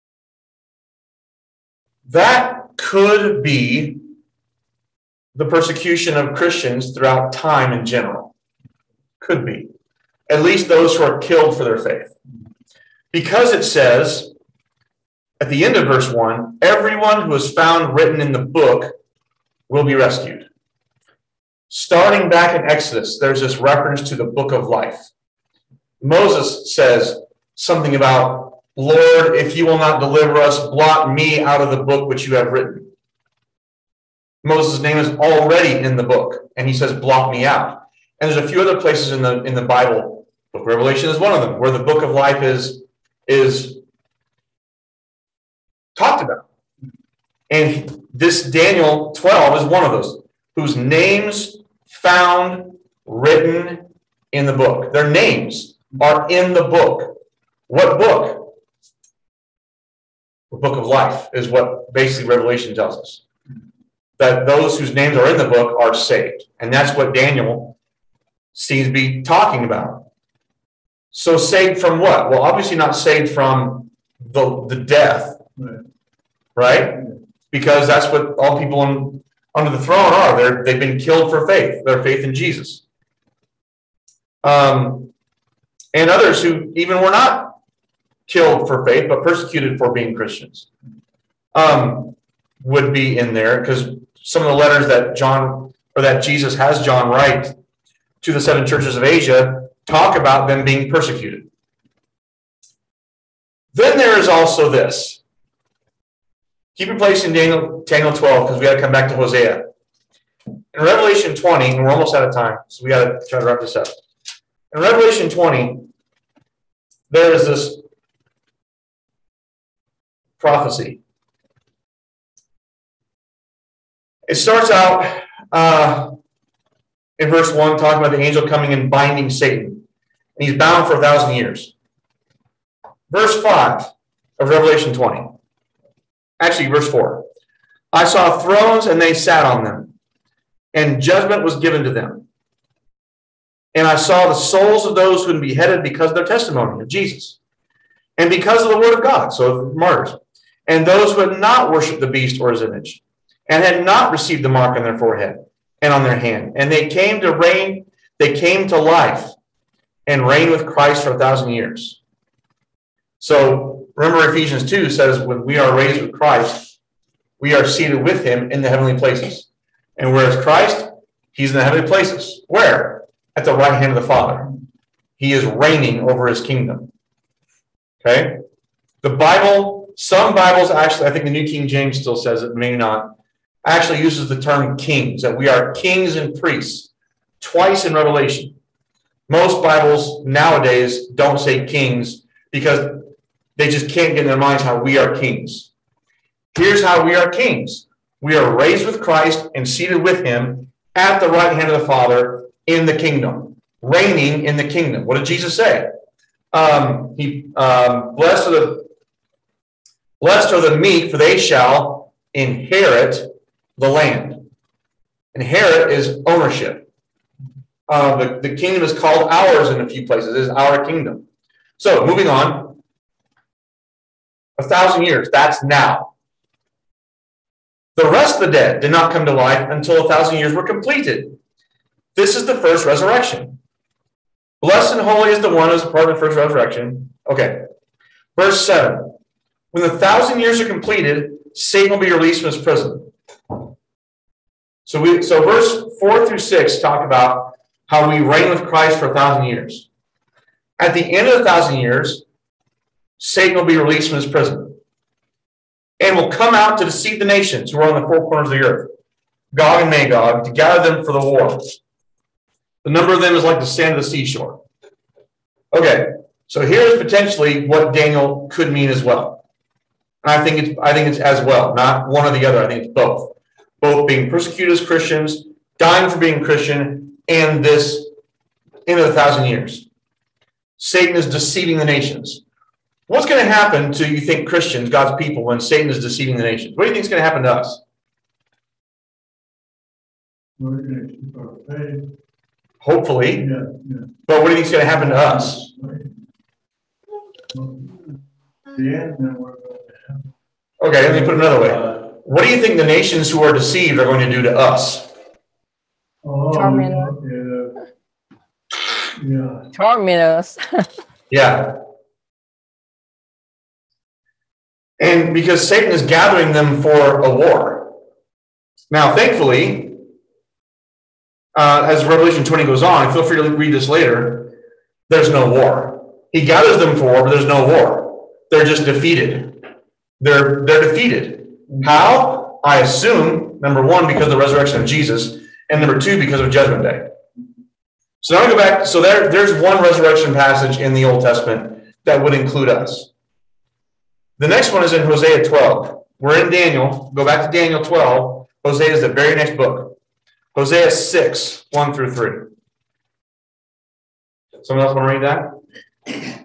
that could be the persecution of Christians throughout time in general. Could be. At least those who are killed for their faith. Because it says, at the end of verse 1, everyone who is found written in the book will be rescued. Starting back in Exodus, there's this reference to the book of life. Moses says something about, Lord, if you will not deliver us, blot me out of the book which you have written. Moses' name is already in the book, and he says, blot me out. And there's a few other places in the Bible, Book of Revelation is one of them, where the book of life is talked about. And this Daniel 12 is one of those, whose names found written in the book. Their names are in the book. What book? The book of life is what basically Revelation tells us. That those whose names are in the book are saved. And that's what Daniel seems to be talking about. So saved from what? Well, obviously not saved from the death. Right? Because that's what all people under the throne are. They've been killed for faith. Their faith in Jesus. And others who even were not killed for faith, but persecuted for being Christians, would be in there, because some of the letters that Jesus has John write to the 7 churches of Asia talk about them being persecuted. Then there is also this. Keep your place in Daniel 12, because we got to come back to Hosea. In Revelation 20, and we're almost out of time, so we got to try to wrap this up. In Revelation 20, there is this prophecy. It starts out in verse 1 talking about the angel coming and binding Satan. And he's bound for 1,000 years. Verse 5 of Revelation 20. Actually, verse 4. I saw thrones and they sat on them, and judgment was given to them. And I saw the souls of those who had been beheaded because of their testimony of Jesus, and because of the word of God, so martyrs, and those who had not worshipped the beast or his image, and had not received the mark on their forehead and on their hand. And they came to reign, they came to life and reign with Christ for 1,000 years. So remember, Ephesians 2 says, when we are raised with Christ, we are seated with him in the heavenly places. And whereas Christ, he's in the heavenly places. Where? At the right hand of the Father. He is reigning over his kingdom. Okay? The Bible, some Bibles actually, I think the New King James still says it, maybe not, actually uses the term kings, that we are kings and priests, twice in Revelation. Most Bibles nowadays don't say kings because they just can't get in their minds how we are kings. Here's how we are kings. We are raised with Christ and seated with him at the right hand of the Father in the kingdom, reigning in the kingdom. What did Jesus say? Blessed are the meek, for they shall inherit the land. Inherit is ownership. The kingdom is called ours in a few places. It is our kingdom. So moving on, 1,000 years, that's now. The rest of the dead did not come to life until 1,000 years were completed. This is the first resurrection. Blessed and holy is the one who is a part of the first resurrection. Okay. Verse 7. When the 1,000 years are completed, Satan will be released from his prison. So verse 4 through 6 talk about how we reign with Christ for 1,000 years. At the end of the 1,000 years, Satan will be released from his prison and will come out to deceive the nations who are on the four corners of the earth, Gog and Magog, to gather them for the war. The number of them is like the sand of the seashore. Okay, so here's potentially what Daniel could mean as well. And I think it's as well, not one or the other. I think it's both. Both being persecuted as Christians, dying for being Christian, and this end of the 1,000 years. Satan is deceiving the nations. What's going to happen to, you think, Christians, God's people, when Satan is deceiving the nations? What do you think is going to happen to us? We're going to keep our faith. Hopefully. Yeah. But what do you think is going to happen to us? The end, then we're going to have. Okay, let me put it another way. What do you think the nations who are deceived are going to do to us? Torment us. Yeah. Torment us. Yeah. And because Satan is gathering them for a war. Now, thankfully, as Revelation 20 goes on, feel free to read this later, there's no war. He gathers them for war, but there's no war. They're just defeated. They're defeated. How? I assume, number one, because of the resurrection of Jesus, and number two, because of Judgment Day. So now we go back. So there's one resurrection passage in the Old Testament that would include us. The next one is in Hosea 12. We're in Daniel. Go back to Daniel 12. Hosea is the very next book. Hosea 6, 1 through 3. Someone else want to read that?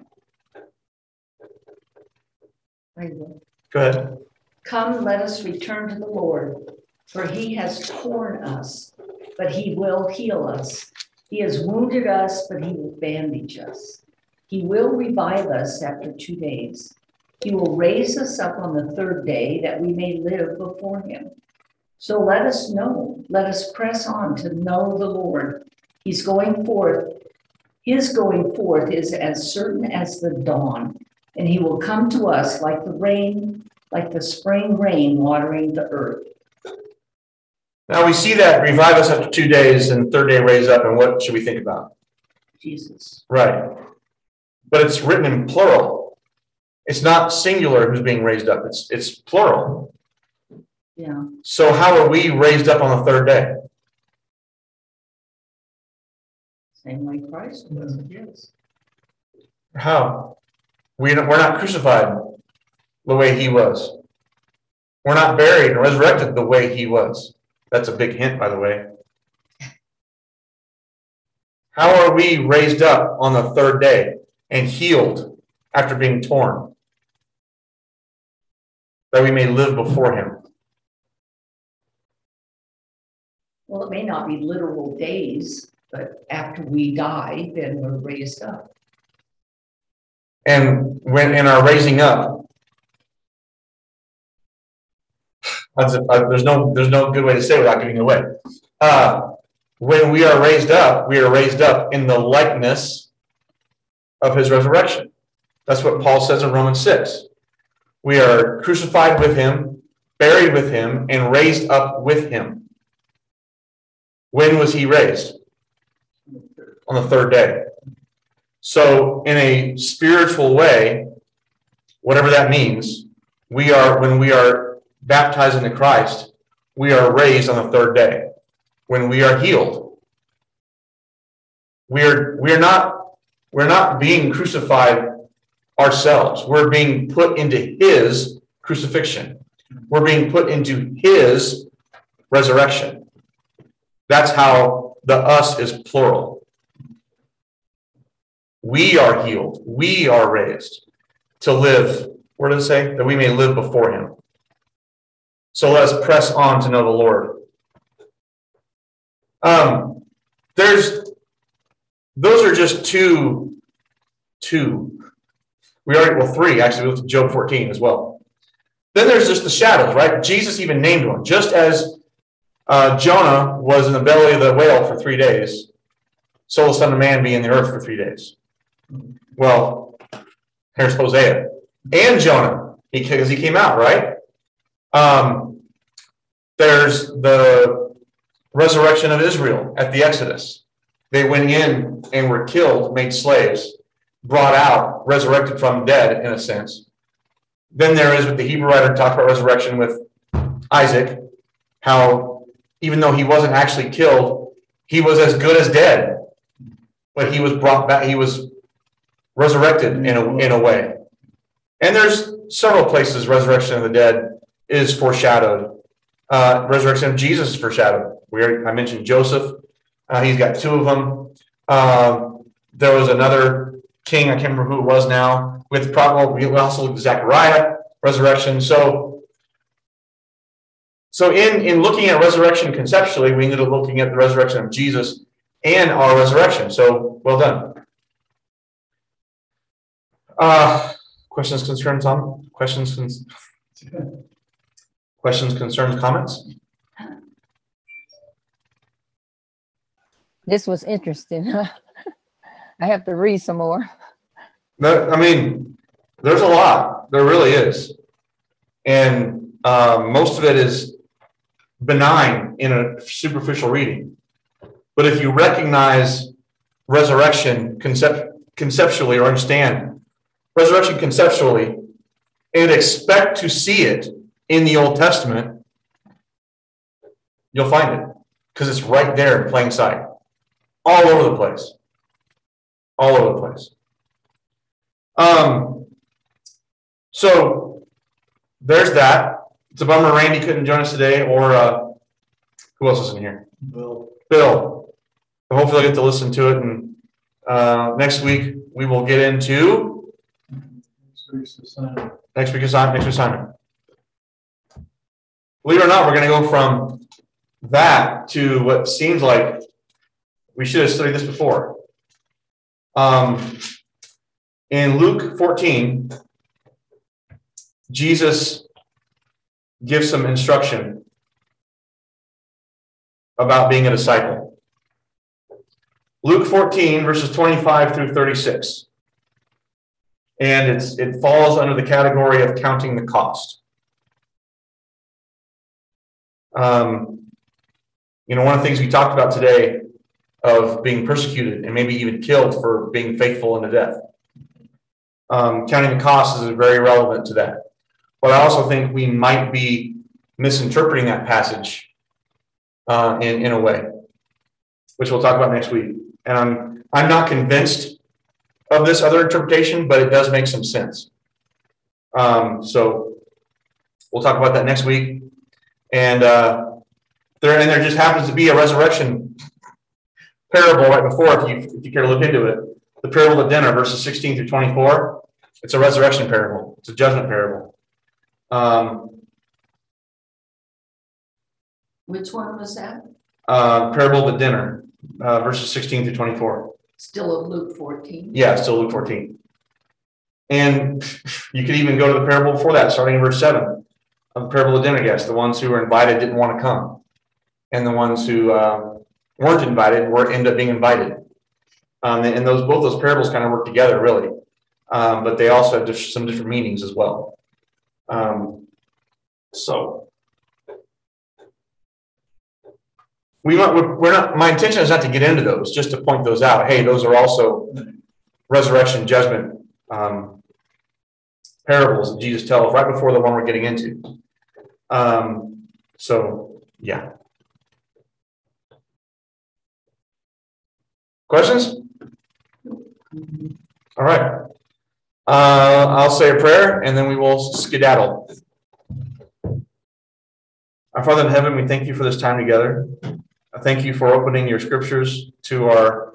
Go ahead. Come, let us return to the Lord, for he has torn us, but he will heal us. He has wounded us, but he will bandage us. He will revive us after 2 days. He will raise us up on the third day, that we may live before him. So let us know, let us press on to know the Lord. He's going forth. His going forth is as certain as the dawn, and he will come to us like the rain, like the spring rain watering the earth. Now we see that revive us after 2 days and third day raise up, and what should we think about? Jesus. Right. But it's written in plural. It's not singular who's being raised up. It's plural. Yeah. So how are we raised up on the third day? Same way Christ was. Yes. How? We're not crucified the way he was. We're not buried and resurrected the way he was. That's a big hint, by the way. How are we raised up on the third day and healed after being torn? That we may live before him. Well, it may not be literal days, But after we die, then we're raised up. And when in our raising up, there's no good way to say it without giving it away. When we are raised up in the likeness of his resurrection. That's what Paul says in Romans 6. We are crucified with him, buried with him, and raised up with him. When was he raised? On the third day. So in a spiritual way, whatever that means, when we are baptized into Christ, we are raised on the third day. When we are healed, we're not being crucified ourselves. We're being put into his crucifixion. We're being put into his resurrection. That's how the us is plural. We are healed. We are raised to live. Where does it say? That we may live before him. So let us press on to know the Lord. Those are just two. Three, actually. We looked at Job 14 as well. Then there's just the shadows, right? Jesus even named one. Just as Jonah was in the belly of the whale for 3 days, so will the Son of Man be in the earth for 3 days. Well, here's Hosea. And Jonah, because he came out, right? There's the resurrection of Israel at the Exodus. They went in and were killed, made slaves, brought out, resurrected from dead, in a sense. Then there is, with the Hebrew writer talks about resurrection with Isaac, how even though he wasn't actually killed, he was as good as dead. But he was brought back, he was resurrected in a way. And there's several places resurrection of the dead is foreshadowed. Resurrection of Jesus is foreshadowed. I mentioned Joseph. He's got 2 of them. There was another king, I can't remember who it was now, with probably, we also looked at Zechariah, resurrection. So in looking at resurrection conceptually, we ended up looking at the resurrection of Jesus and our resurrection. So well done. Questions, concerns, comments? This was interesting. I have to read some more. I mean, there's a lot. There really is. And most of it is benign in a superficial reading. But if you recognize resurrection conceptually, or understand resurrection conceptually, and expect to see it in the Old Testament, you'll find it. Because it's right there in plain sight. All over the place. All over the place. So there's that. It's a bummer Randy couldn't join us today, or who else is in here? Bill. But hopefully I'll get to listen to it, and next week we will get into next week's assignment. Believe it or not, we're going to go from that to what seems like we should have studied this before. In Luke 14, Jesus gives some instruction about being a disciple. Luke 14, verses 25 through 36. And it falls under the category of counting the cost. One of the things we talked about today of being persecuted and maybe even killed for being faithful unto death. Counting the cost is very relevant to that. But I also think we might be misinterpreting that passage in a way, which we'll talk about next week. And I'm not convinced of this other interpretation, but it does make some sense. So we'll talk about that next week. And there just happens to be a resurrection parable right before, if you care to look into it. The parable of the dinner, verses 16 through 24. It's a resurrection parable. It's a judgment parable. Which one was that? Parable of the dinner. verses 16 through 24. Still of Luke 14. Yeah, still Luke 14. And you could even go to the parable before that, starting in verse 7 of the parable of dinner guests. The ones who were invited didn't want to come. And the ones who weren't invited ended up being invited. And both those parables kind of work together, really. But they also have some different meanings as well. So we're not. My intention is not to get into those, just to point those out. Hey, those are also resurrection judgment parables that Jesus tells right before the one we're getting into. So yeah. Questions? All right. I'll say a prayer and then we will skedaddle. Our Father in heaven, we thank you for this time together. I thank you for opening your scriptures to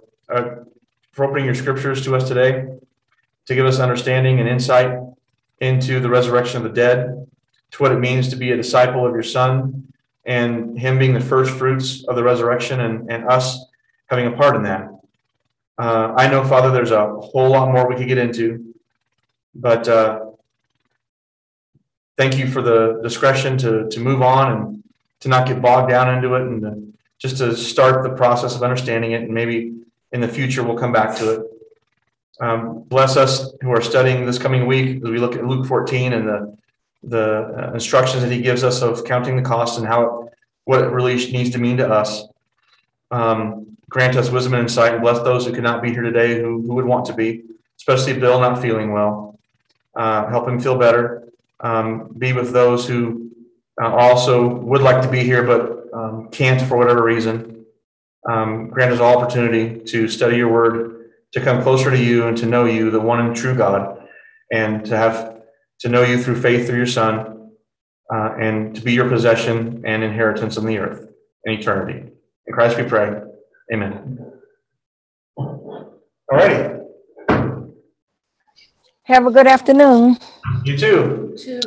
us today, to give us understanding and insight into the resurrection of the dead, to what it means to be a disciple of your Son, and him being the first fruits of the resurrection, and us having a part in that. I know, Father, there's a whole lot more we could get into, but thank you for the discretion to move on and to not get bogged down into it, and just to start the process of understanding it, and maybe in the future we'll come back to it. Bless us who are studying this coming week as we look at Luke 14 and the instructions that he gives us of counting the cost and what it really needs to mean to us. Grant us wisdom and insight, and bless those who could not be here today who would want to be, especially Bill not feeling well. Help him feel better. Be with those who also would like to be here but can't for whatever reason. Grant us all opportunity to study your word, to come closer to you and to know you, the one and true God, and to know you through faith through your Son, and to be your possession and inheritance on the earth in eternity. In Christ we pray. Amen. All righty. Have a good afternoon. You too.